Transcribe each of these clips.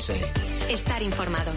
Ourense. Estar informado.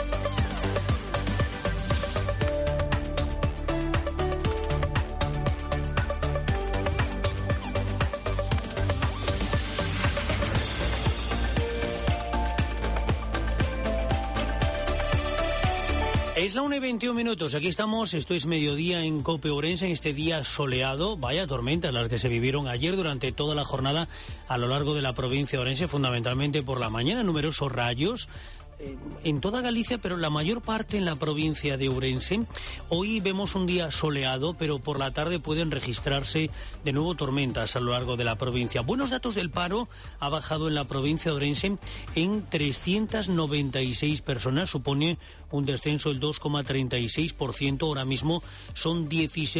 Es la 1:21. Aquí estamos, esto es mediodía en COPE Ourense, en este día soleado. Vaya tormentas las que se vivieron ayer durante toda la jornada a lo largo de la provincia de Ourense, fundamentalmente por la mañana, numerosos rayos en toda Galicia, pero la mayor parte en la provincia de Ourense. Hoy vemos un día soleado, pero por la tarde pueden registrarse de nuevo tormentas a lo largo de la provincia. Buenos datos del paro, ha bajado en la provincia de Ourense en 396 personas, supone un descenso del 2,36%. Ahora mismo son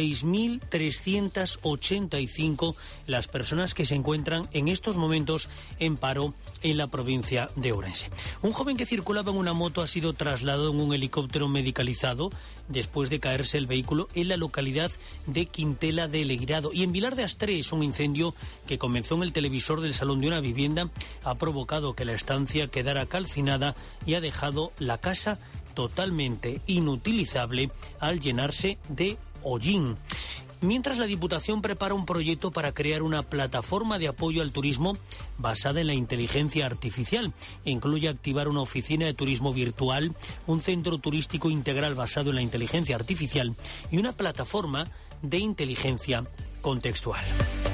16.385 las personas que se encuentran en estos momentos en paro en la provincia de Ourense. Un joven que circulaba en una moto ha sido trasladado en un helicóptero medicalizado después de caerse el vehículo en la localidad de Quintela de Leguirado. Y en Vilar de Astrés, un incendio que comenzó en el televisor del salón de una vivienda ha provocado que la estancia quedara calcinada y ha dejado la casa totalmente inutilizable al llenarse de hollín. Mientras, la Diputación prepara un proyecto para crear una plataforma de apoyo al turismo basada en la inteligencia artificial. Incluye activar una oficina de turismo virtual, un centro turístico integral basado en la inteligencia artificial y una plataforma de inteligencia contextual.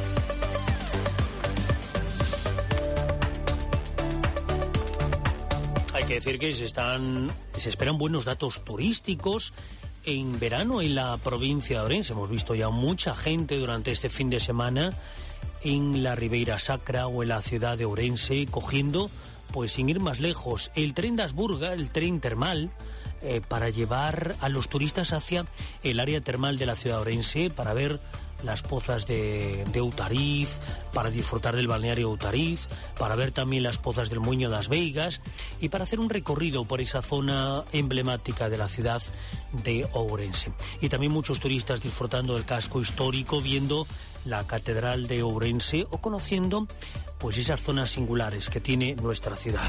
Hay que decir que se esperan buenos datos turísticos en verano en la provincia de Ourense. Hemos visto ya mucha gente durante este fin de semana en la Ribeira Sacra o en la ciudad de Ourense, cogiendo, pues sin ir más lejos, el tren de Asburga, el tren termal, para llevar a los turistas hacia el área termal de la ciudad de Ourense, para ver las pozas de Outariz, para disfrutar del balneario Outariz, para ver también las pozas del Muiño das Veigas y para hacer un recorrido por esa zona emblemática de la ciudad de Ourense. Y también muchos turistas disfrutando del casco histórico, viendo la Catedral de Ourense o conociendo pues esas zonas singulares que tiene nuestra ciudad.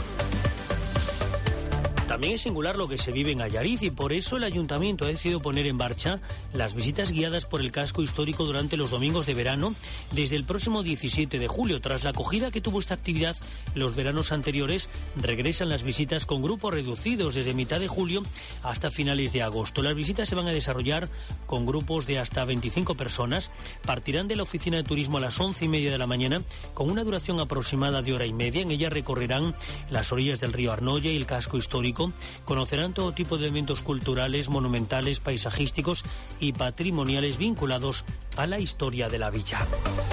También es singular lo que se vive en Allariz y por eso el Ayuntamiento ha decidido poner en marcha las visitas guiadas por el casco histórico durante los domingos de verano desde el próximo 17 de julio. Tras la acogida que tuvo esta actividad los veranos anteriores, regresan las visitas con grupos reducidos desde mitad de julio hasta finales de agosto. Las visitas se van a desarrollar con grupos de hasta 25 personas. Partirán de la oficina de turismo a las 11:30 de la mañana con una duración aproximada de hora y media. En ella recorrerán las orillas del río Arnoia y el casco histórico. Conocerán todo tipo de elementos culturales, monumentales, paisajísticos y patrimoniales vinculados a la historia de la villa.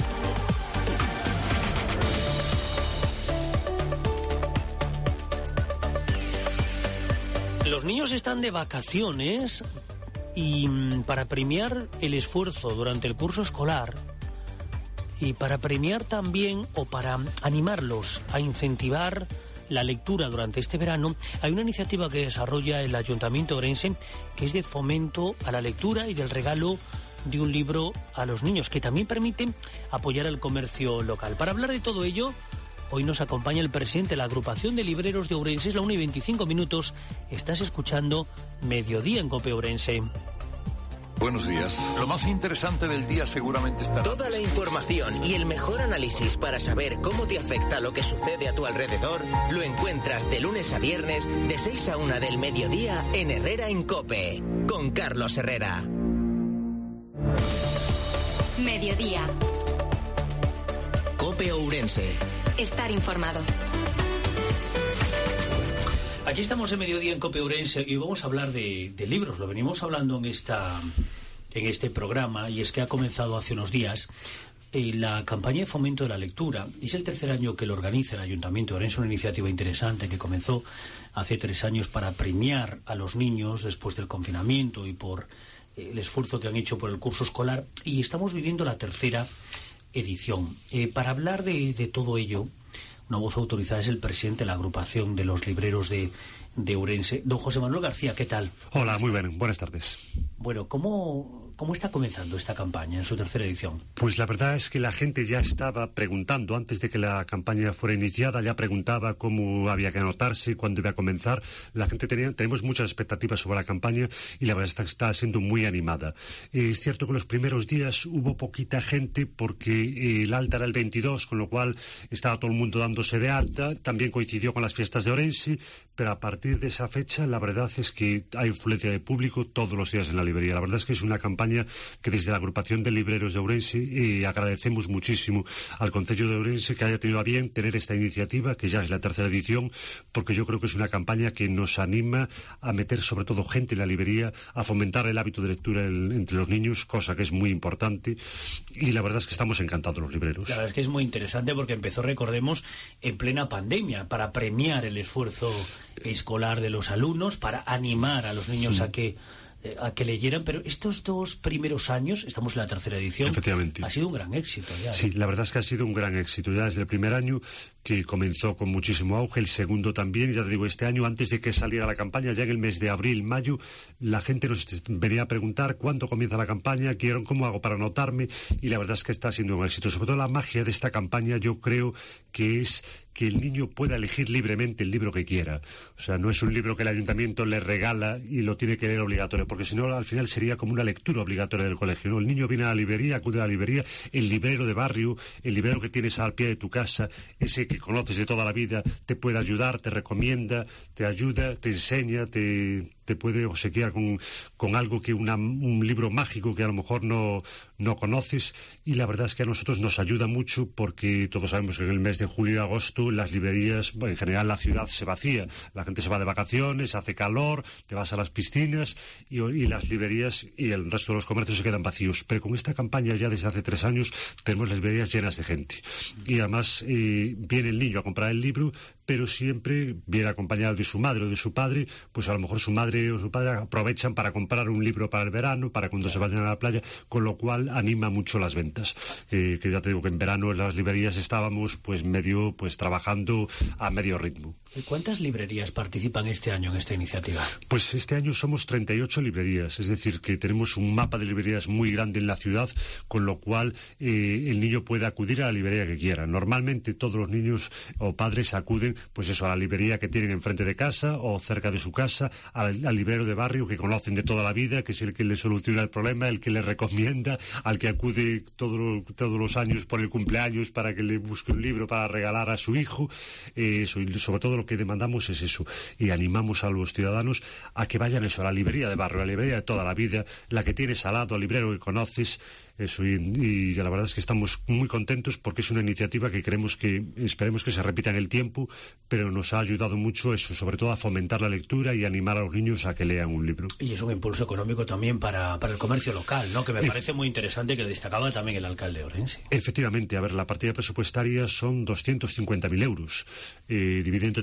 Los niños están de vacaciones y para premiar el esfuerzo durante el curso escolar y para premiar también o para animarlos a incentivar la lectura durante este verano, hay una iniciativa que desarrolla el Ayuntamiento de Ourense que es de fomento a la lectura y del regalo de un libro a los niños, que también permite apoyar al comercio local. Para hablar de todo ello, hoy nos acompaña el presidente de la Agrupación de Libreros de Ourense. Es la 1:25. Estás escuchando Mediodía en COPE Ourense. Buenos días. Lo más interesante del día seguramente estará... Toda la información y el mejor análisis para saber cómo te afecta lo que sucede a tu alrededor lo encuentras de lunes a viernes de 6 a 1 del mediodía en Herrera en COPE, con Carlos Herrera. Mediodía. COPE Ourense. Estar informado. Aquí estamos en Mediodía en COPE Ourense y vamos a hablar de libros. Lo venimos hablando en este programa, y es que ha comenzado hace unos días la campaña de fomento de la lectura. Es el tercer año que lo organiza el Ayuntamiento de Ourense, una iniciativa interesante que comenzó hace 3 años para premiar a los niños después del confinamiento y por el esfuerzo que han hecho por el curso escolar, y estamos viviendo la tercera edición. Para hablar de todo ello, una voz autorizada es el presidente de la agrupación de los libreros de Ourense. Don José Manuel García, ¿qué tal? Hola, muy bien, buenas tardes. Bueno, ¿cómo está comenzando esta campaña en su tercera edición? Pues la verdad es que la gente ya estaba preguntando, antes de que la campaña fuera iniciada, ya preguntaba cómo había que anotarse, cuándo iba a comenzar. La gente tenemos muchas expectativas sobre la campaña y la verdad está siendo muy animada. Es cierto que los primeros días hubo poquita gente porque el alta era el 22, con lo cual estaba todo el mundo dándose de alta. También coincidió con las fiestas de Ourense, pero a partir de esa fecha la verdad es que hay influencia de público todos los días en la librería. La verdad es que es una campaña que desde la agrupación de libreros de Ourense agradecemos muchísimo al Concello de Ourense que haya tenido a bien tener esta iniciativa, que ya es la tercera edición, porque yo creo que es una campaña que nos anima a meter sobre todo gente en la librería, a fomentar el hábito de lectura entre los niños, cosa que es muy importante, y la verdad es que estamos encantados los libreros. La verdad es que es muy interesante porque empezó, recordemos, en plena pandemia, para premiar el esfuerzo escolar de los alumnos, para animar a los niños a que leyeran, pero estos 2 primeros años, estamos en la tercera edición, efectivamente, ha sido un gran éxito ya. Sí, la verdad es que ha sido un gran éxito ya desde el primer año, que comenzó con muchísimo auge, el segundo también, ya te digo, este año, antes de que saliera la campaña, ya en el mes de abril, mayo, la gente nos venía a preguntar cuándo comienza la campaña, cómo hago para anotarme, y la verdad es que está siendo un éxito. Sobre todo la magia de esta campaña, yo creo que es que el niño pueda elegir libremente el libro que quiera. O sea, no es un libro que el ayuntamiento le regala y lo tiene que leer obligatorio, porque si no, al final sería como una lectura obligatoria del colegio, ¿no? El niño viene a la librería, acude a la librería, el librero de barrio, el librero que tienes al pie de tu casa, ese que conoces de toda la vida, te puede ayudar, te recomienda, te ayuda, te enseña, te puede obsequiar con algo que un libro mágico que a lo mejor no conoces, y la verdad es que a nosotros nos ayuda mucho porque todos sabemos que en el mes de julio y agosto las librerías, bueno, en general la ciudad se vacía, la gente se va de vacaciones, hace calor, te vas a las piscinas y las librerías y el resto de los comercios se quedan vacíos, pero con esta campaña ya desde hace 3 años tenemos las librerías llenas de gente, y además viene el niño a comprar el libro, pero siempre viene acompañado de su madre o de su padre, pues a lo mejor su madre o su padre aprovechan para comprar un libro para el verano, para cuando se vayan a la playa, con lo cual anima mucho las ventas. Que ya te digo que en verano en las librerías estábamos trabajando a medio ritmo. ¿Cuántas librerías participan este año en esta iniciativa? Pues este año somos 38 librerías, es decir, que tenemos un mapa de librerías muy grande en la ciudad, con lo cual el niño puede acudir a la librería que quiera. Normalmente todos los niños o padres acuden pues eso, a la librería que tienen enfrente de casa o cerca de su casa, al librero de barrio que conocen de toda la vida, que es el que le soluciona el problema, el que le recomienda, al que acude todos los años por el cumpleaños para que le busque un libro para regalar a su hijo. Eso, y sobre todo lo que demandamos es eso, y animamos a los ciudadanos a que vayan eso, a la librería de barrio, a la librería de toda la vida, la que tienes al lado, al librero que conoces. Eso, y la verdad es que estamos muy contentos porque es una iniciativa que esperemos que se repita en el tiempo, pero nos ha ayudado mucho eso, sobre todo a fomentar la lectura y animar a los niños a que lean un libro. Y es un impulso económico también para el comercio local, ¿no? Que me parece muy interesante, que destacaba también el alcalde de Ourense. Efectivamente, a ver, la partida presupuestaria son 250.000 euros. Dividido entre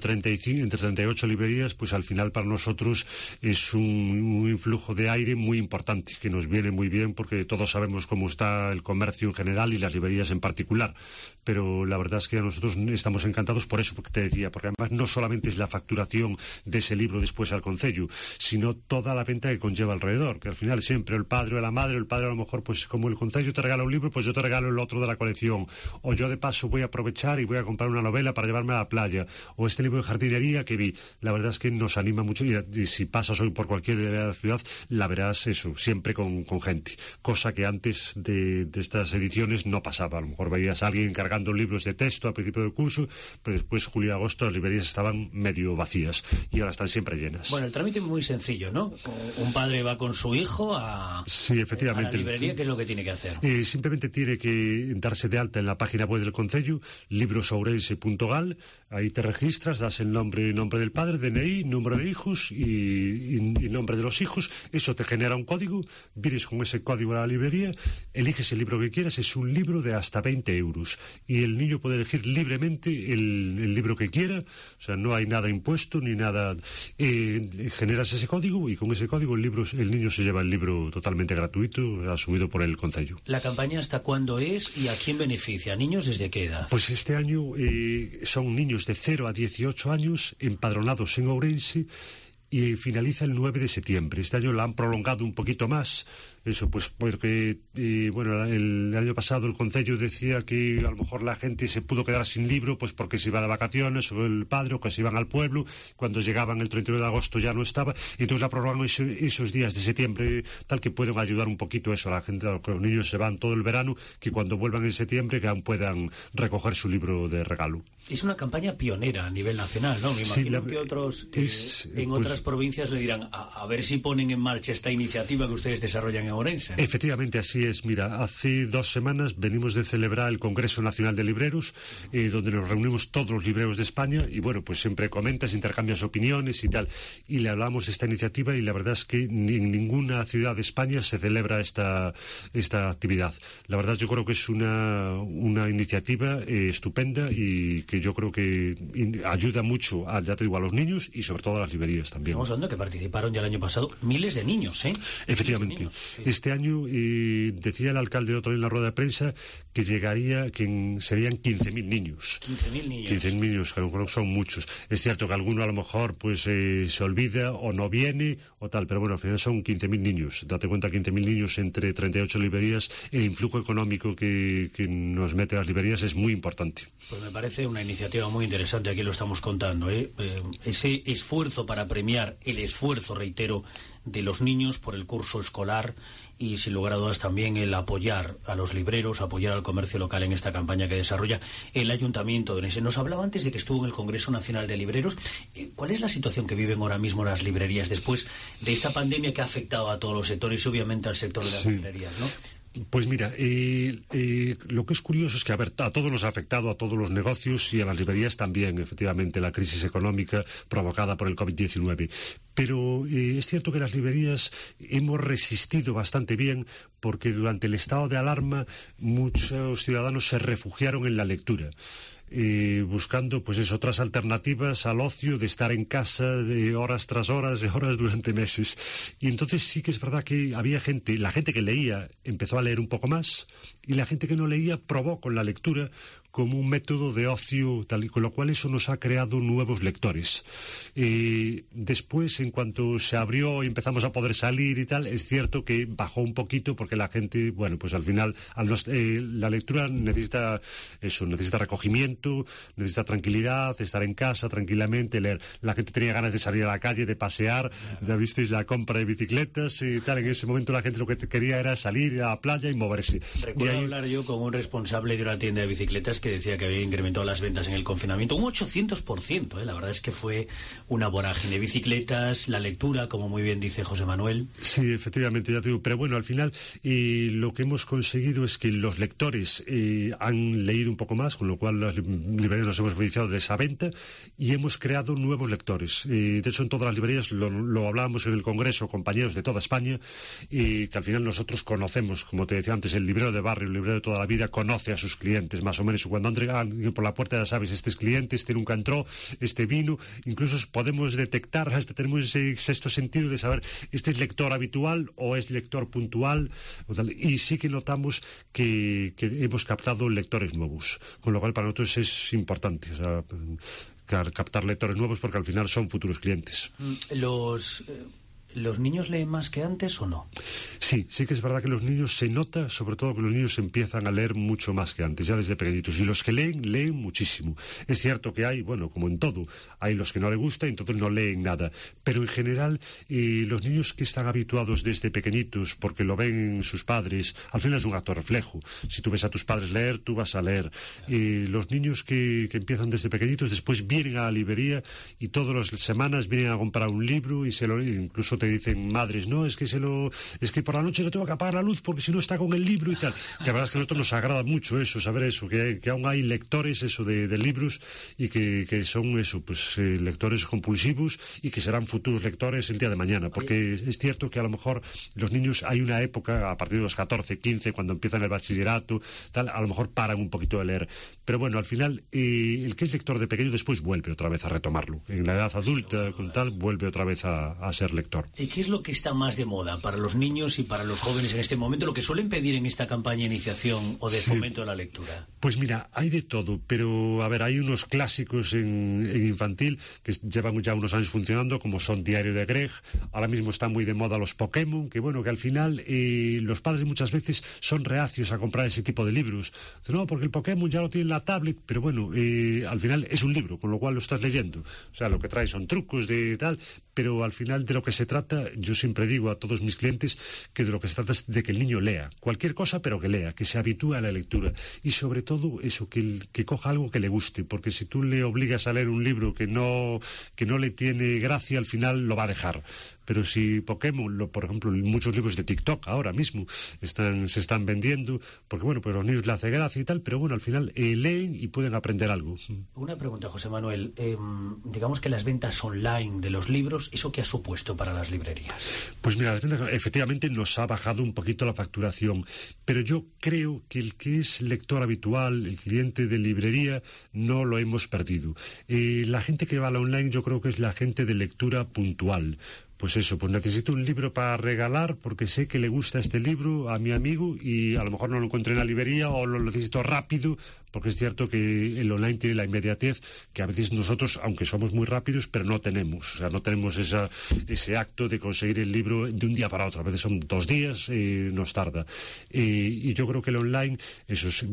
38 librerías, pues al final para nosotros es un influjo de aire muy importante, que nos viene muy bien porque todos sabemos cómo está el comercio en general y las librerías en particular, pero la verdad es que a nosotros estamos encantados por eso, porque te decía, porque además no solamente es la facturación de ese libro después al concello, sino toda la venta que conlleva alrededor, que al final siempre el padre o la madre, el padre a lo mejor, pues como el concello te regala un libro, pues yo te regalo el otro de la colección, o yo de paso voy a aprovechar y voy a comprar una novela para llevarme a la playa, o este libro de jardinería que vi. La verdad es que nos anima mucho, y si pasas hoy por cualquier librería de la ciudad, la verás eso, siempre con gente, cosa que antes de estas ediciones no pasaba. A lo mejor veías a alguien cargando libros de texto al principio del curso, pero después julio y agosto las librerías estaban medio vacías y ahora están siempre llenas. Bueno, el trámite es muy sencillo, ¿no? Un padre va con su hijo sí, efectivamente, a la librería. ¿Qué es lo que tiene que hacer? Simplemente tiene que darse de alta en la página web del concello, librosourense.gal. Ahí te registras, das el nombre del padre, DNI, número de hijos y nombre de los hijos. Eso te genera un código, vienes con ese código a la librería eliges el libro que quieras, es un libro de hasta 20 euros y el niño puede elegir libremente el libro que quiera, o sea, no hay nada impuesto ni nada. Generas ese código y con ese código el niño se lleva el libro totalmente gratuito, asumido por el Concello. ¿La campaña hasta cuándo es y a quién beneficia? ¿A niños desde qué edad? Pues este año son niños de 0 a 18 años empadronados en Ourense y finaliza el 9 de septiembre. Este año la han prolongado un poquito más. Eso, pues porque, el año pasado el Concello decía que a lo mejor la gente se pudo quedar sin libro, pues porque se iba de vacaciones, o el padre, o que se iban al pueblo, cuando llegaban el 31 de agosto ya no estaba, y entonces la prolongaron esos días de septiembre, tal que pueden ayudar un poquito eso a la gente, a que los niños se van todo el verano, que cuando vuelvan en septiembre que aún puedan recoger su libro de regalo. Es una campaña pionera a nivel nacional, ¿no? Me imagino que otros otras provincias le dirán a ver si ponen en marcha esta iniciativa que ustedes desarrollan en Ourense, ¿no? Efectivamente, así es. Mira, hace 2 semanas venimos de celebrar el Congreso Nacional de Libreros, donde nos reunimos todos los libreros de España y, bueno, pues siempre comentas, intercambias opiniones y tal. Y le hablamos de esta iniciativa y la verdad es que en ninguna ciudad de España se celebra esta actividad. La verdad yo creo que es una iniciativa estupenda y que yo creo que ayuda mucho, ya te digo, a los niños y sobre todo a las librerías también. Estamos hablando que participaron ya el año pasado miles de niños, ¿eh? Efectivamente. Niños, sí. Este año decía el alcalde otro día en la rueda de prensa que serían 15.000 niños. 15.000 niños. 15.000 niños, que son muchos. Es cierto que alguno a lo mejor pues se olvida o no viene o tal, pero bueno, al final son 15.000 niños. Date cuenta, 15.000 niños entre 38 librerías, el influjo económico que nos mete a las librerías es muy importante. Pues me parece una iniciativa muy interesante, aquí lo estamos contando, ¿eh? Ese esfuerzo para premiar el esfuerzo, reitero, de los niños por el curso escolar y sin lugar a dudas también el apoyar a los libreros, apoyar al comercio local en esta campaña que desarrolla el Ayuntamiento de Ourense. Nos hablaba antes de que estuvo en el Congreso Nacional de Libreros. ¿Cuál es la situación que viven ahora mismo las librerías después de esta pandemia que ha afectado a todos los sectores y obviamente al sector de las librerías, ¿no? Pues mira, lo que es curioso es que, a todos nos ha afectado, a todos los negocios y a las librerías también, efectivamente, la crisis económica provocada por el COVID-19. Pero es cierto que las librerías hemos resistido bastante bien porque durante el estado de alarma muchos ciudadanos se refugiaron en la lectura. Buscando pues otras alternativas al ocio de estar en casa de horas tras horas, de horas durante meses. Y entonces sí que es verdad que había la gente que leía empezó a leer un poco más y la gente que no leía probó con la lectura como un método de ocio, tal y con lo cual eso nos ha creado nuevos lectores. Después, en cuanto se abrió y empezamos a poder salir y tal, es cierto que bajó un poquito porque la gente, bueno, pues al final la lectura necesita recogimiento, necesita tranquilidad, estar en casa tranquilamente, leer. La gente tenía ganas de salir a la calle, de pasear, ya visteis la compra de bicicletas y tal. En ese momento la gente lo que quería era salir a la playa y moverse. Recuerdo hablar yo con un responsable de una tienda de bicicletas que decía que había incrementado las ventas en el confinamiento un 800%, La verdad es que fue una vorágine. Bicicletas, la lectura, como muy bien dice José Manuel. Sí, efectivamente, ya te digo. Pero bueno, al final lo que hemos conseguido es que los lectores han leído un poco más, con lo cual las librerías nos hemos beneficiado de esa venta y hemos creado nuevos lectores. De hecho, en todas las librerías lo hablábamos en el Congreso, compañeros de toda España, que al final nosotros conocemos, como te decía antes, el librero de barrio, el librero de toda la vida, conoce a sus clientes, más o menos. Cuando entra por la puerta ya sabes, este es cliente, este nunca entró, este vino. Incluso podemos detectar, hasta tenemos ese sexto sentido de saber, este es lector habitual o es lector puntual. Y sí que notamos que hemos captado lectores nuevos, con lo cual para nosotros es importante, captar lectores nuevos porque al final son futuros clientes. ¿Los niños leen más que antes o no? Sí que es verdad que los niños se nota, sobre todo que los niños empiezan a leer mucho más que antes, ya desde pequeñitos. Y los que leen muchísimo. Es cierto que hay, bueno, como en todo, hay los que no les gusta y entonces no leen nada. Pero en general, los niños que están habituados desde pequeñitos, porque lo ven sus padres, al final es un acto reflejo. Si tú ves a tus padres leer, tú vas a leer. Los niños que empiezan desde pequeñitos, después vienen a la librería y todas las semanas vienen a comprar un libro y incluso te te dicen madres, no, es que por la noche no tengo que apagar la luz porque si no está con el libro y tal. Que la verdad es que a nosotros nos agrada mucho eso, saber eso, que aún hay lectores eso de libros y que son eso, pues lectores compulsivos y que serán futuros lectores el día de mañana, porque es cierto que a lo mejor los niños hay una época a partir de los 14, 15, cuando empiezan el bachillerato, tal, a lo mejor paran un poquito de leer, pero bueno, al final el que es lector de pequeño después vuelve otra vez a retomarlo, en la edad adulta con tal, vuelve otra vez a ser lector. ¿Y qué es lo que está más de moda para los niños y para los jóvenes en este momento, lo que suelen pedir en esta campaña de iniciación o de fomento de la lectura? Pues mira, hay de todo, pero a ver, hay unos clásicos en infantil que llevan ya unos años funcionando, como son Diario de Greg. Ahora mismo están muy de moda los Pokémon, que bueno, que al final los padres muchas veces son reacios a comprar ese tipo de libros. No, porque el Pokémon ya lo tiene en la tablet, pero bueno, al final es un libro, con lo cual lo estás leyendo. O sea, lo que trae son trucos de tal, pero al final de lo que se trata, yo siempre digo a todos mis clientes que de lo que se trata es de que el niño lea cualquier cosa, pero que lea, que se habitúe a la lectura y sobre todo eso, que coja algo que le guste, porque si tú le obligas a leer un libro que no le tiene gracia, al final lo va a dejar. Pero si Pokémon, por ejemplo, muchos libros de TikTok ahora mismo se están vendiendo, porque bueno, pues a los niños le hace gracia y tal, pero bueno, al final leen y pueden aprender algo. Una pregunta, José Manuel. Digamos que las ventas online de los libros, ¿eso qué ha supuesto para las librerías? Pues mira, efectivamente nos ha bajado un poquito la facturación, pero yo creo que el que es lector habitual, el cliente de librería, no lo hemos perdido. La gente que va a la online yo creo que es la gente de lectura puntual. Pues eso, pues necesito un libro para regalar porque sé que le gusta este libro a mi amigo y a lo mejor no lo encontré en la librería o lo necesito rápido, porque es cierto que el online tiene la inmediatez que a veces nosotros, aunque somos muy rápidos, pero no tenemos. O sea, no tenemos ese acto de conseguir el libro de un día para otro. A veces son 2 días, nos tarda. Y yo creo que el online, eso es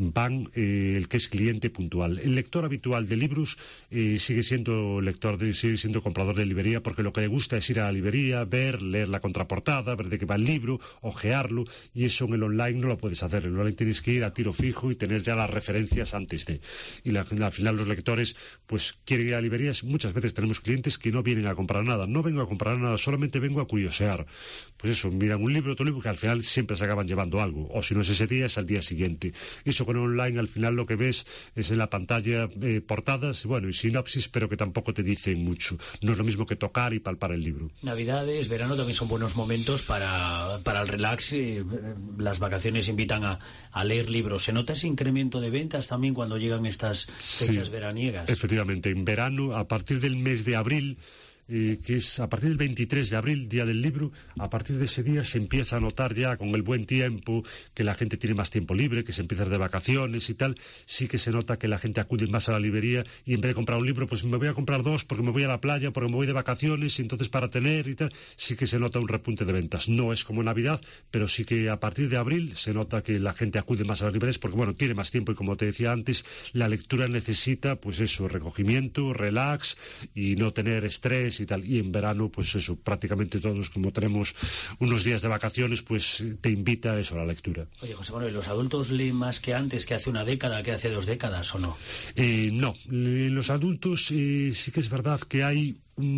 el que es cliente puntual. El lector habitual de libros sigue siendo comprador de librería porque lo que le gusta es ir a la librería, leer la contraportada, ver de qué va el libro, ojearlo, y eso en el online no lo puedes hacer. En el online tienes que ir a tiro fijo y tener ya las referencias antes de. Y al final los lectores pues quieren ir a librerías. Muchas veces tenemos clientes que no vienen a comprar nada. No vengo a comprar nada, solamente vengo a curiosear. Pues eso, miran un libro, otro libro, que al final siempre se acaban llevando algo. O si no es ese día, es al día siguiente. Eso con online al final lo que ves es en la pantalla portadas, bueno, y sinopsis, pero que tampoco te dicen mucho. No es lo mismo que tocar y palpar el libro. Navidades, verano también son buenos momentos para el relax. Las vacaciones invitan a leer libros. ¿Se nota ese incremento de ventas también cuando llegan estas fechas veraniegas? Efectivamente, en verano, a partir del mes de abril, que es a partir del 23 de abril, Día del Libro, a partir de ese día se empieza a notar ya con el buen tiempo que la gente tiene más tiempo libre, que se empieza de vacaciones y tal. Sí que se nota que la gente acude más a la librería y en vez de comprar un libro, pues me voy a comprar 2 porque me voy a la playa, porque me voy de vacaciones y entonces para tener y tal, sí que se nota un repunte de ventas. No es como Navidad, pero sí que a partir de abril se nota que la gente acude más a las librerías porque, bueno, tiene más tiempo y como te decía antes, la lectura necesita, pues eso, recogimiento, relax y no tener estrés y tal. Y en verano, pues eso, prácticamente todos, como tenemos unos días de vacaciones, pues te invita a eso, a la lectura. Oye, José Manuel, ¿los adultos leen más que antes, que hace una década, que hace 2 décadas o no? No, los adultos sí que es verdad que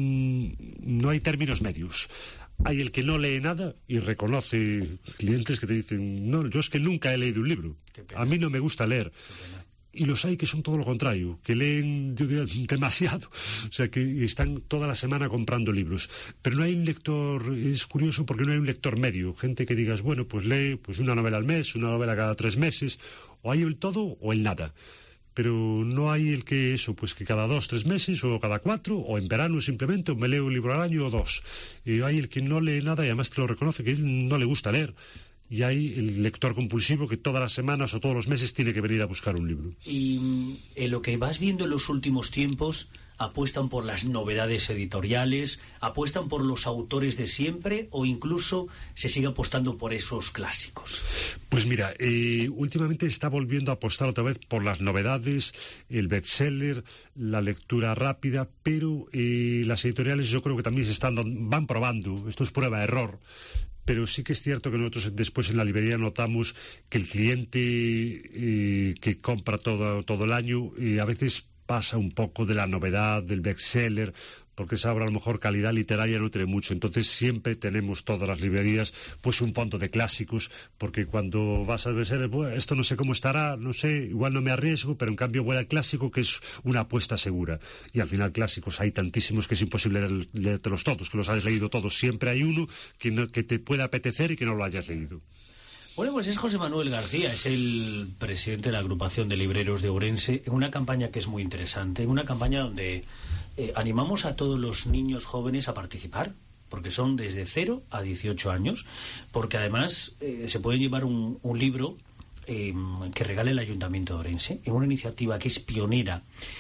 no hay términos medios. Hay el que no lee nada y reconoce clientes que te dicen, no, yo es que nunca he leído un libro, a mí no me gusta leer. Y los hay que son todo lo contrario, que leen, yo diría, demasiado. O sea, que están toda la semana comprando libros. Pero no hay un lector, es curioso porque no hay un lector medio. Gente que digas, bueno, pues lee pues una novela al mes, una novela cada 3 meses. O hay el todo o el nada. Pero no hay el que eso, pues que cada 2, 3 meses o cada 4, o en verano simplemente, o me leo un libro al año o 2. Hay el que no lee nada y además te lo reconoce, que él no le gusta leer. Y hay el lector compulsivo que todas las semanas o todos los meses tiene que venir a buscar un libro. Y en lo que vas viendo en los últimos tiempos, ¿apuestan por las novedades editoriales? ¿Apuestan por los autores de siempre? ¿O incluso se sigue apostando por esos clásicos? Pues mira, últimamente está volviendo a apostar otra vez por las novedades, el bestseller, la lectura rápida, pero las editoriales yo creo que también van probando. Esto es prueba-error. Pero sí que es cierto que nosotros después en la librería notamos que el cliente que compra todo el año a veces pasa un poco de la novedad, del bestseller, porque esa obra a lo mejor calidad literaria no tiene mucho. Entonces siempre tenemos todas las librerías pues un fondo de clásicos, porque cuando vas a ver, esto no sé cómo estará, no sé, igual no me arriesgo, pero en cambio voy al clásico, que es una apuesta segura. Y al final clásicos hay tantísimos que es imposible leértelos todos, que los hayas leído todos. Siempre hay uno que te pueda apetecer y que no lo hayas leído. Bueno, pues es José Manuel García, es el presidente de la agrupación de libreros de Ourense, en una campaña que es muy interesante, en una campaña donde animamos a todos los niños jóvenes a participar, porque son desde 0 a 18 años, porque además se puede llevar un libro que regale el Ayuntamiento de Ourense, en una iniciativa que es pionera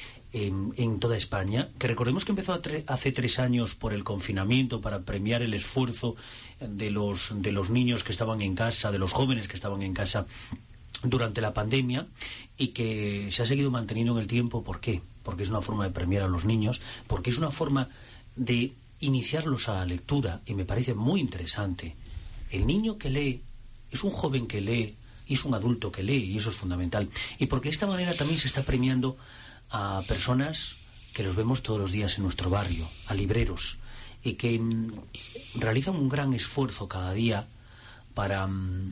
en toda España, que recordemos que empezó hace 3 años por el confinamiento, para premiar el esfuerzo de los niños que estaban en casa, de los jóvenes que estaban en casa durante la pandemia, y que se ha seguido manteniendo en el tiempo. ¿Por qué? Porque es una forma de premiar a los niños, porque es una forma de iniciarlos a la lectura, y me parece muy interesante. El niño que lee es un joven que lee, y es un adulto que lee, y eso es fundamental. Y porque de esta manera también se está premiando a personas que los vemos todos los días en nuestro barrio, a libreros, y que realizan un gran esfuerzo cada día para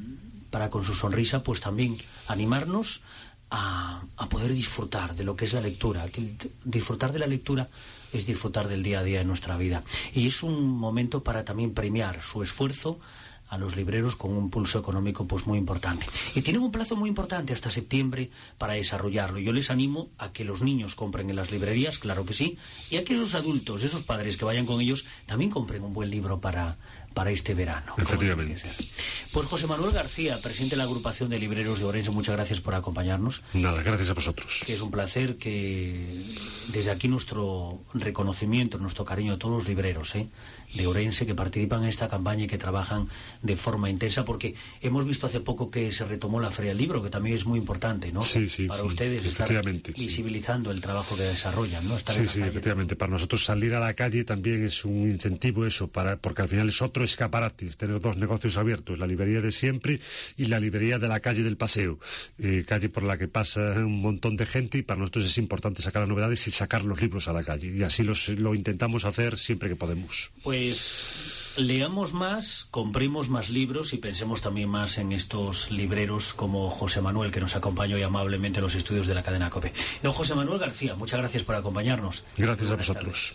con su sonrisa pues también animarnos a poder disfrutar de lo que es la lectura. Que disfrutar de la lectura es disfrutar del día a día de nuestra vida, y es un momento para también premiar su esfuerzo a los libreros con un pulso económico pues muy importante. Y tienen un plazo muy importante hasta septiembre para desarrollarlo. Yo les animo a que los niños compren en las librerías, claro que sí, y a que esos adultos, esos padres que vayan con ellos, también compren un buen libro para este verano. Efectivamente. Pues José Manuel García, presidente de la agrupación de libreros de Ourense, muchas gracias por acompañarnos. Nada, gracias a vosotros. Que es un placer, que desde aquí nuestro reconocimiento, nuestro cariño a todos los libreros de Ourense que participan en esta campaña y que trabajan de forma intensa, porque hemos visto hace poco que se retomó la Feria del Libro, que también es muy importante, ¿no? Sí, para ustedes estar visibilizando el trabajo que desarrollan, ¿no? Estar sí, efectivamente. Para nosotros salir a la calle también es un incentivo eso, porque al final es otro escaparate. Tener 2 negocios abiertos, la librería de siempre y la librería de la calle del Paseo, calle por la que pasa un montón de gente, y para nosotros es importante sacar las novedades y sacar los libros a la calle, y así lo intentamos hacer siempre que podemos. Pues leamos más, compremos más libros y pensemos también más en estos libreros como José Manuel, que nos acompañó hoy amablemente en los estudios de la cadena COPE. Don José Manuel García, muchas gracias por acompañarnos. Gracias a vosotros.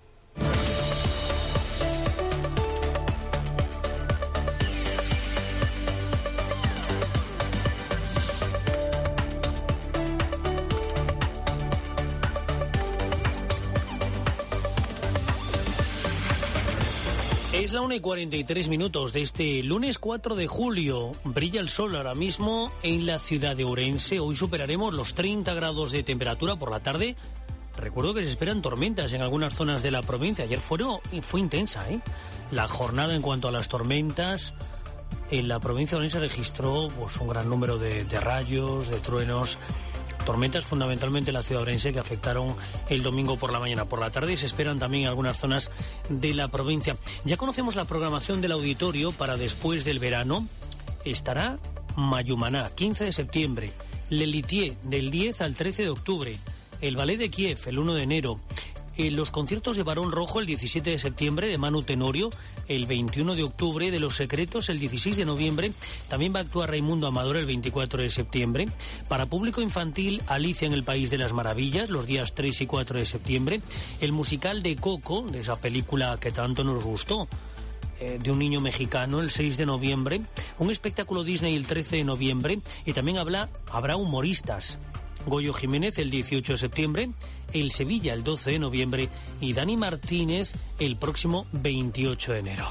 Es la 1:43 de este lunes 4 de julio. Brilla el sol ahora mismo en la ciudad de Ourense. Hoy superaremos los 30 grados de temperatura por la tarde. Recuerdo que se esperan tormentas en algunas zonas de la provincia. Ayer fue intensa, la jornada en cuanto a las tormentas. En la provincia de Ourense registró pues, un gran número de rayos, de truenos. Tormentas fundamentalmente en la ciudad de Ourense que afectaron el domingo por la mañana. Por la tarde se esperan también en algunas zonas de la provincia. Ya conocemos la programación del auditorio para después del verano. Estará Mayumaná, 15 de septiembre, Lelitier, del 10 al 13 de octubre, el Ballet de Kiev, el 1 de enero, los conciertos de Barón Rojo el 17 de septiembre, de Manu Tenorio el 21 de octubre, de Los Secretos el 16 de noviembre, también va a actuar Raimundo Amador el 24 de septiembre, para público infantil Alicia en el País de las Maravillas los días 3 y 4 de septiembre, el musical de Coco, de esa película que tanto nos gustó, de un niño mexicano el 6 de noviembre, un espectáculo Disney el 13 de noviembre, y también habrá humoristas. Goyo Jiménez el 18 de septiembre, el Sevilla el 12 de noviembre y Dani Martínez el próximo 28 de enero.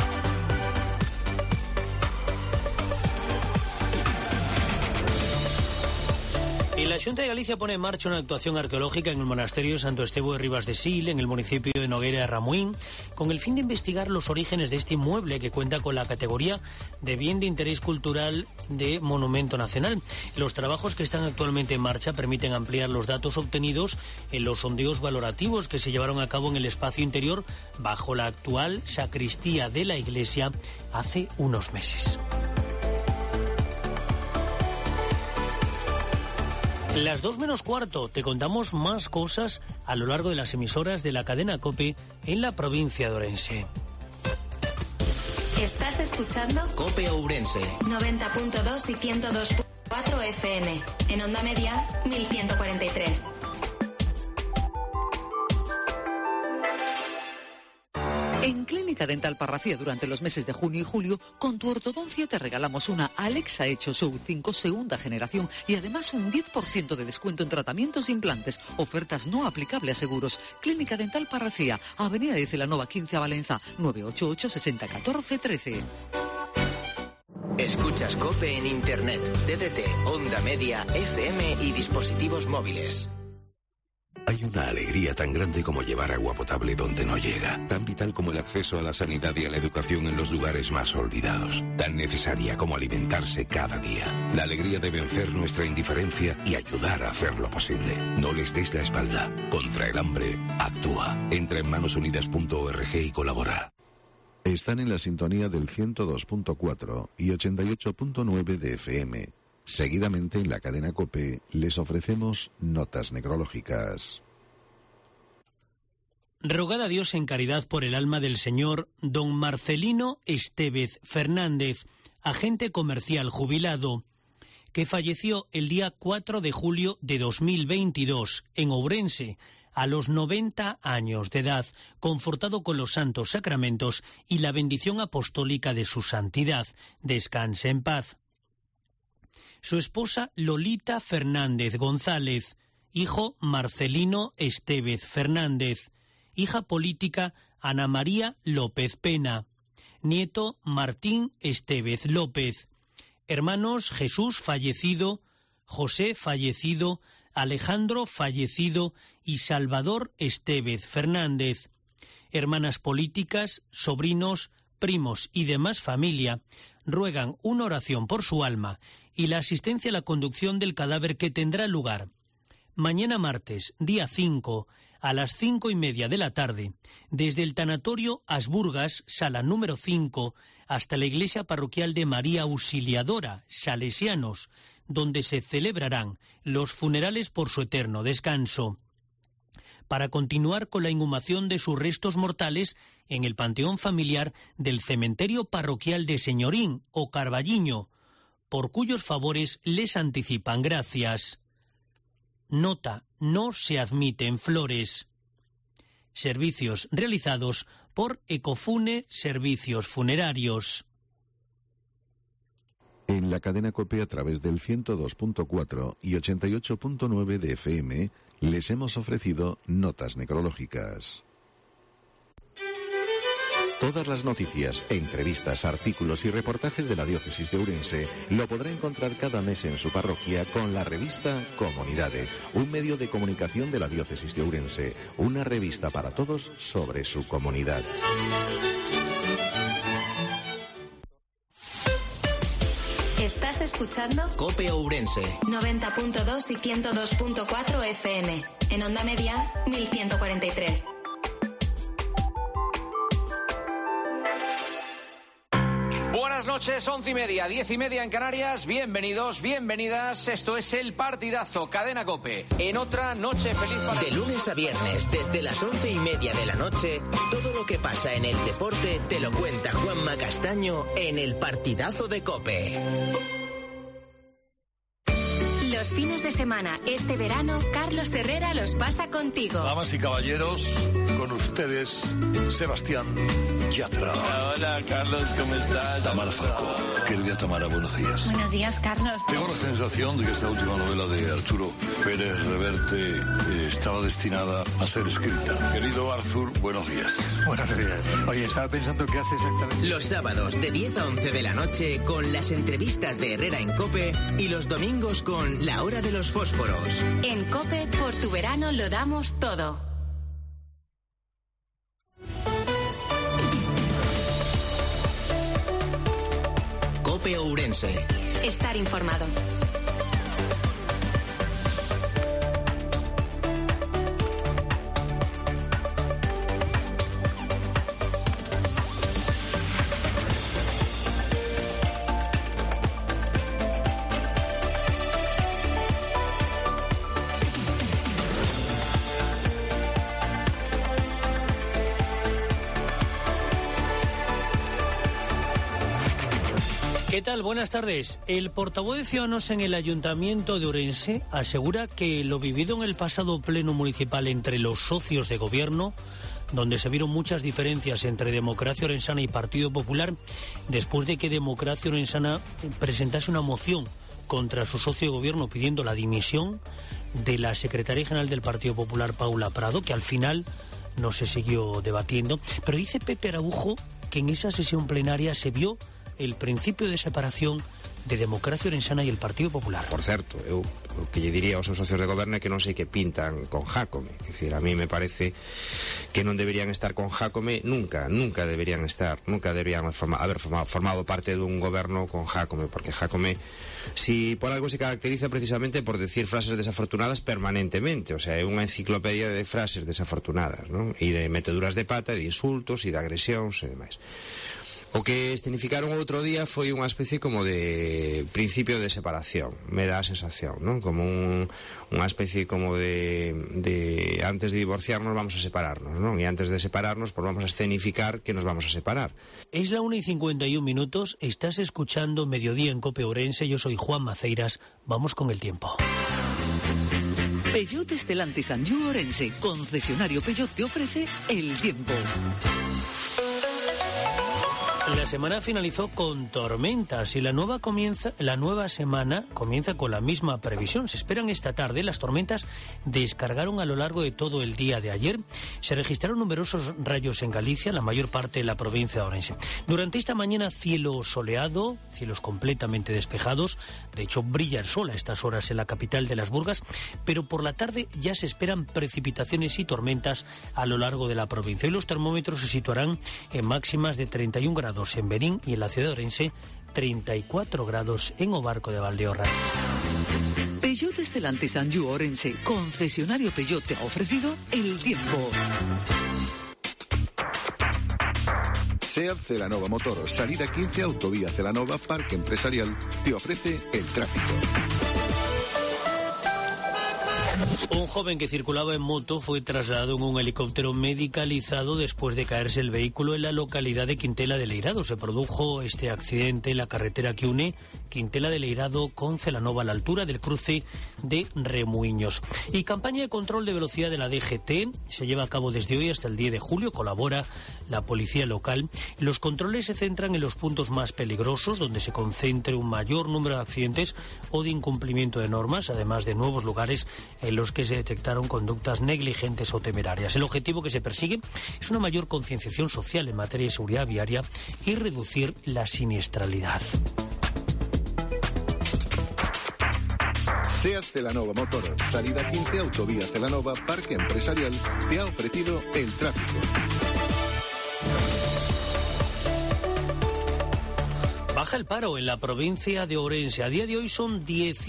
Y la Xunta de Galicia pone en marcha una actuación arqueológica en el monasterio de Santo Estevo de Ribas de Sil, en el municipio de Noguera de Ramuín, con el fin de investigar los orígenes de este inmueble que cuenta con la categoría de Bien de Interés Cultural de Monumento Nacional. Los trabajos que están actualmente en marcha permiten ampliar los datos obtenidos en los sondeos valorativos que se llevaron a cabo en el espacio interior bajo la actual sacristía de la iglesia hace unos meses. Las 2 menos cuarto, te contamos más cosas a lo largo de las emisoras de la cadena COPE en la provincia de Ourense. ¿Estás escuchando? COPE Ourense. 90.2 y 102.4 FM. En onda media, 1143. En Clínica Dental Parracía durante los meses de junio y julio, con tu ortodoncia te regalamos una Alexa Echo Show 5 segunda generación y además un 10% de descuento en tratamientos e implantes. Ofertas no aplicables a seguros. Clínica Dental Parracía, Avenida de Celanova 15 a Valencia, 988 60 14 13. Escuchas COPE en Internet, TDT, onda media, FM y dispositivos móviles. Hay una alegría tan grande como llevar agua potable donde no llega, tan vital como el acceso a la sanidad y a la educación en los lugares más olvidados, tan necesaria como alimentarse cada día. La alegría de vencer nuestra indiferencia y ayudar a hacerlo posible. No les des la espalda. Contra el hambre, actúa. Entra en manosunidas.org y colabora. Están en la sintonía del 102.4 y 88.9 de FM. Seguidamente en la cadena COPE les ofrecemos notas necrológicas. Rogad a Dios en caridad por el alma del señor don Marcelino Estevez Fernández, agente comercial jubilado, que falleció el día 4 de julio de 2022 en Ourense, a los 90 años de edad, confortado con los santos sacramentos y la bendición apostólica de su santidad. Descanse en paz. Su esposa Lolita Fernández González, hijo Marcelino Estevez Fernández, hija política Ana María López Pena, nieto Martín Estevez López, hermanos Jesús fallecido, José fallecido, Alejandro fallecido y Salvador Estevez Fernández, hermanas políticas, sobrinos, primos y demás familia, ruegan una oración por su alma y la asistencia a la conducción del cadáver que tendrá lugar mañana martes, día 5, a las 5:30 de la tarde, desde el tanatorio Asburgas, sala número 5, hasta la iglesia parroquial de María Auxiliadora, Salesianos, donde se celebrarán los funerales por su eterno descanso. Para continuar con la inhumación de sus restos mortales en el panteón familiar del cementerio parroquial de Señorín o Carballiño, por cuyos favores les anticipan gracias. Nota: no se admiten flores. Servicios realizados por Ecofune Servicios Funerarios. En la cadena COPE a través del 102.4 y 88.9 de FM les hemos ofrecido notas necrológicas. Todas las noticias, entrevistas, artículos y reportajes de la diócesis de Ourense lo podrá encontrar cada mes en su parroquia con la revista Comunidade, un medio de comunicación de la diócesis de Ourense, una revista para todos sobre su comunidad. ¿Estás escuchando? COPE Ourense. 90.2 y 102.4 FM. En onda media, 1143. Buenas noches, 11:30, 10:30 en Canarias. Bienvenidos, bienvenidas. Esto es El Partidazo, Cadena COPE. En otra noche feliz para... De lunes a viernes, desde las 11:30 de la noche, todo lo que pasa en el deporte te lo cuenta Juanma Castaño en El Partidazo de COPE. Los fines de semana, este verano, Carlos Herrera los pasa contigo. Damas y caballeros, con ustedes, Sebastián Yatra. Hola, Carlos, ¿cómo estás? Tamara Falcó. Querida Tamara, buenos días. Buenos días, Carlos. Tengo la sensación de que esta última novela de Arturo Pérez Reverte estaba destinada a ser escrita. Querido Arthur, buenos días. Buenos días. Oye, estaba pensando qué hace exactamente. Los sábados de 10 a 11 de la noche con las entrevistas de Herrera en COPE y los domingos con La Hora de los Fósforos. En COPE, por tu verano lo damos todo. COPE Ourense. Estar informado. ¿Qué tal? Buenas tardes. El portavoz de Ciudadanos en el Ayuntamiento de Ourense asegura que lo vivido en el pasado pleno municipal entre los socios de gobierno, donde se vieron muchas diferencias entre Democracia Orensana y Partido Popular, después de que Democracia Orensana presentase una moción contra su socio de gobierno pidiendo la dimisión de la secretaria general del Partido Popular, Paula Prado, que al final no se siguió debatiendo. Pero dice Pepe Araujo que en esa sesión plenaria se vio el principio de separación de Democracia Orensana e el Partido Popular. Por certo, eu o que lle diría aos seus socios de goberno é que non sei que pintan con Jácome. É dicir, a mí me parece que non deberían estar con Jácome nunca deberían estar, nunca deberían haber formado parte dun goberno con Jácome, porque Jácome, si por algo se caracteriza precisamente por decir frases desafortunadas permanentemente, o sea, é unha enciclopedia de frases desafortunadas, non? E de meteduras de pata, e de insultos, e de agresións e demais. O que escenificaron outro día foi unha especie como de principio de separación, me dá a sensación, non? Como unha especie como de antes de divorciarnos vamos a separarnos, non? E antes de separarnos pues vamos a escenificar que nos vamos a separar. Es la 1:51, estás escuchando Mediodía en COPE Ourense, yo soy Juan Maceiras, vamos con el tiempo. Peugeot Stellantis Anjou Ourense, concesionario Peugeot, te ofrece el tiempo. La semana finalizó con tormentas y la nueva semana comienza con la misma previsión. Se esperan esta tarde. Las tormentas descargaron a lo largo de todo el día de ayer. Se registraron numerosos rayos en Galicia, la mayor parte de la provincia de Ourense. Durante esta mañana cielo soleado, cielos completamente despejados. De hecho, brilla el sol a estas horas en la capital de las Burgas, pero por la tarde ya se esperan precipitaciones y tormentas a lo largo de la provincia. Hoy los termómetros se situarán en máximas de 31 grados en Berín y en la ciudad de Ourense, 34 grados en Obarco de Valdeorras. Peugeot Stellantis Anjou Ourense, concesionario Peugeot, te ha ofrecido el tiempo. SEAT Celanova Motor, salida 15, autovía Celanova, Parque Empresarial, te ofrece el tráfico. Un joven que circulaba en moto fue trasladado en un helicóptero medicalizado después de caerse el vehículo en la localidad de Quintela de Leirado. Se produjo este accidente en la carretera que une Quintela de Leirado con Celanova a la altura del cruce de Remuiños. Y campaña de control de velocidad de la DGT se lleva a cabo desde hoy hasta el 10 de julio. Colabora la policía local. Los controles se centran en los puntos más peligrosos, donde se concentre un mayor número de accidentes o de incumplimiento de normas, además de nuevos lugares en los que se detectaron conductas negligentes o temerarias. El objetivo que se persigue es una mayor concienciación social en materia de seguridad viaria y reducir la siniestralidad. SEAT Celanova Motor, salida 15, autovía Celanova, Parque Empresarial, te ha ofrecido el tráfico. Baja el paro en la provincia de Ourense. A día de hoy son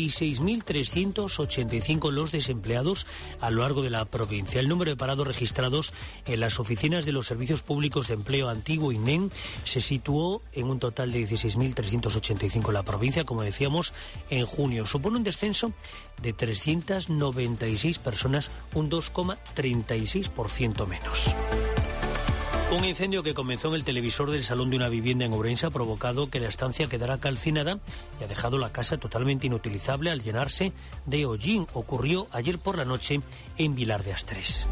16.385 los desempleados a lo largo de la provincia. El número de parados registrados en las oficinas de los Servicios Públicos de Empleo Antiguo INEM se situó en un total de 16.385 en la provincia, como decíamos, en junio. Supone un descenso de 396 personas, un 2,36% menos. Un incendio que comenzó en el televisor del salón de una vivienda en Ourense ha provocado que la estancia quedara calcinada y ha dejado la casa totalmente inutilizable al llenarse de hollín. Ocurrió ayer por la noche en Vilar de Astres.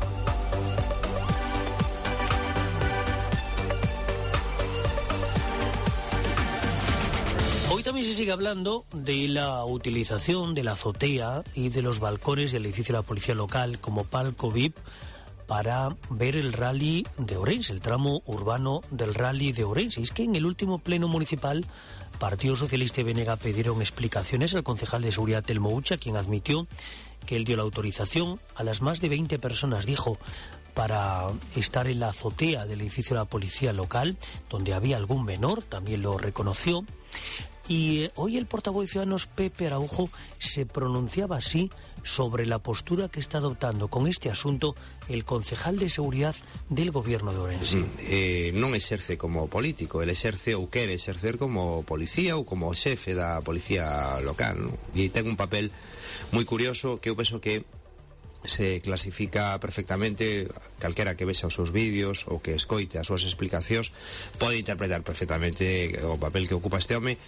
Hoy también se sigue hablando de la utilización de la azotea y de los balcones del edificio de la policía local como palco VIP para ver el rally de Ourense, el tramo urbano del rally de Ourense. Y es que en el último pleno municipal, Partido Socialista y BNG pidieron explicaciones al concejal de seguridad Telmo Ucha, quien admitió que él dio la autorización a las más de 20 personas, dijo, para estar en la azotea del edificio de la policía local, donde había algún menor, también lo reconoció. Y hoy el portavoz de Ciudadanos, Pepe Araujo, se pronunciaba así sobre la postura que está adoptando con este asunto el concejal de seguridad del gobierno de Ourense. Non exerce como político, ele exerce ou quere exercer como policía ou como xefe da policía local, non? E ten un papel moi curioso que eu penso que se clasifica perfectamente. Calquera que vexa os seus vídeos ou que escoite as súas explicacións pode interpretar perfectamente o papel que ocupa este home.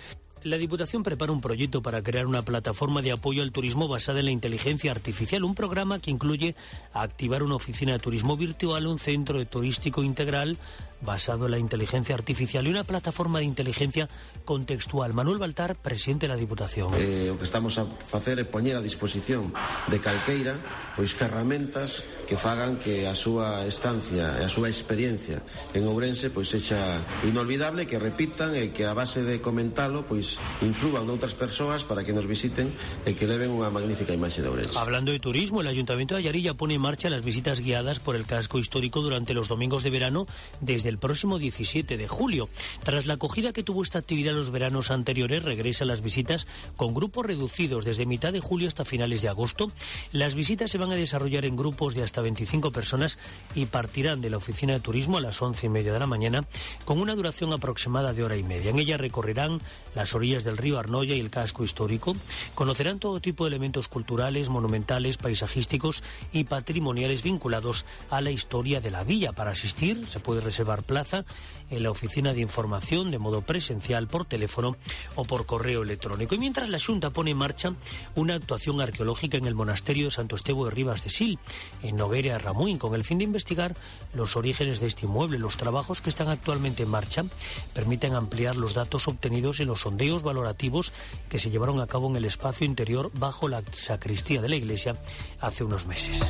La Diputación prepara un proyecto para crear una plataforma de apoyo al turismo basada en la inteligencia artificial, un programa que incluye activar una oficina de turismo virtual, un centro turístico integral basado en la inteligencia artificial y una plataforma de inteligencia contextual. Manuel Baltar, presidente de la Diputación. O que estamos a facer é poñer a disposición de calqueira ferramentas que fagan que a súa estancia e a súa experiencia en Ourense sexa inolvidable, que repitan e que a base de comentalo influan noutras persoas para que nos visiten e que leven unha magnífica imaxe de Ourense. Hablando de turismo, el Ayuntamiento de Allarí ya pone en marcha las visitas guiadas por el casco histórico durante los domingos de verano desde el próximo 17 de julio. Tras la acogida que tuvo esta actividad los veranos anteriores, regresan las visitas con grupos reducidos desde mitad de julio hasta finales de agosto. Las visitas se van a desarrollar en grupos de hasta 25 personas y partirán de la oficina de turismo a las 11:30 de la mañana con una duración aproximada de hora y media. En ella recorrerán las orillas del río Arnoia y el casco histórico. Conocerán todo tipo de elementos culturales, monumentales, paisajísticos y patrimoniales vinculados a la historia de la villa. Para asistir se puede reservar plaza en la oficina de información de modo presencial, por teléfono o por correo electrónico. Y mientras la Xunta pone en marcha una actuación arqueológica en el monasterio de Santo Estevo de Ribas de Sil, en Noguera de Ramuín, con el fin de investigar los orígenes de este inmueble. Los trabajos que están actualmente en marcha permiten ampliar los datos obtenidos en los sondeos valorativos que se llevaron a cabo en el espacio interior bajo la sacristía de la iglesia hace unos meses.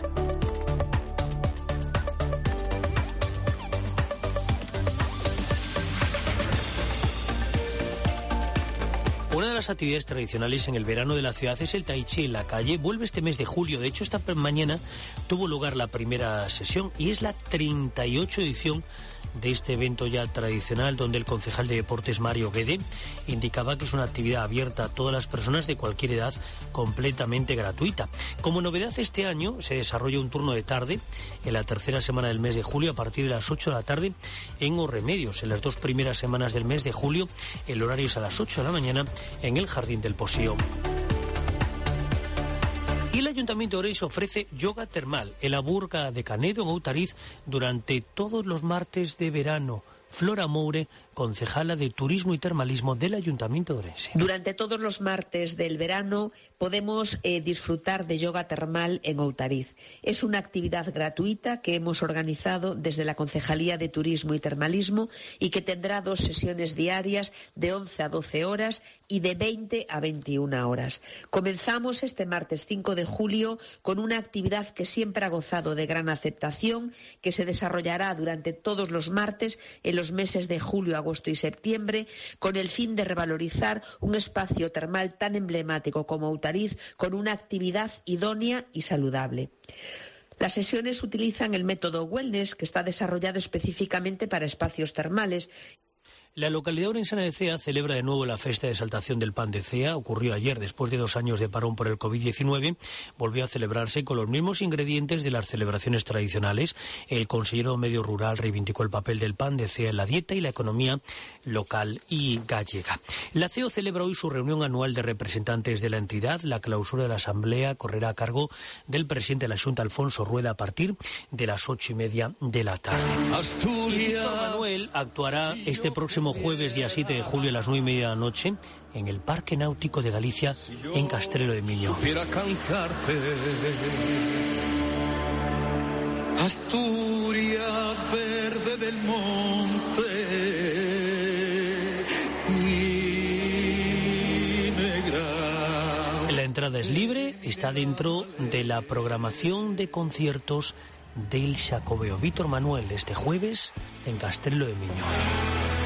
Una de las actividades tradicionales en el verano de la ciudad es el tai chi en la calle. Vuelve este mes de julio. De hecho, esta mañana tuvo lugar la primera sesión y es la 38 edición de este evento ya tradicional, donde el concejal de deportes Mario Guede indicaba que es una actividad abierta a todas las personas de cualquier edad, completamente gratuita. Como novedad, este año se desarrolla un turno de tarde en la tercera semana del mes de julio a partir de las 8 de la tarde en Os Remedios. En las 2 primeras semanas del mes de julio el horario es a las 8 de la mañana en el Jardín del Posío. Y el Ayuntamiento de Ourense ofrece yoga termal en la Burga de Canedo, en Outariz, durante todos los martes de verano. Flora Moure, concejala de Turismo y Termalismo del Ayuntamiento de Ourense. Durante todos los martes del verano podemos disfrutar de yoga termal en Outariz. Es una actividad gratuita que hemos organizado desde la Concejalía de Turismo y Termalismo y que tendrá 2 sesiones diarias de 11 a 12 horas y de 20 a 21 horas. Comenzamos este martes 5 de julio con una actividad que siempre ha gozado de gran aceptación, que se desarrollará durante todos los martes en los meses de julio, agosto y septiembre, con el fin de revalorizar un espacio termal tan emblemático como Outariz, con una actividad idónea y saludable. Las sesiones utilizan el método Wellness, que está desarrollado específicamente para espacios termales. La localidad orensana de Cea celebra de nuevo la fiesta de exaltación del pan de Cea. Ocurrió ayer, después de 2 años de parón por el COVID-19. Volvió a celebrarse con los mismos ingredientes de las celebraciones tradicionales. El consejero medio rural reivindicó el papel del pan de Cea en la dieta y la economía local y gallega. La CEO celebra hoy su reunión anual de representantes de la entidad. La clausura de la asamblea correrá a cargo del presidente de la Xunta, Alfonso Rueda, a partir de las 8:30 de la tarde. Víctor Manuel actuará este próximo jueves, día 7 de julio, a las 9:30 de la noche, en el Parque Náutico de Galicia, en Castrelo de Miño. Asturias, verde del monte, y negra. La entrada es libre, está dentro de la programación de conciertos del Xacobeo. Víctor Manuel, este jueves, en Castrelo de Miño.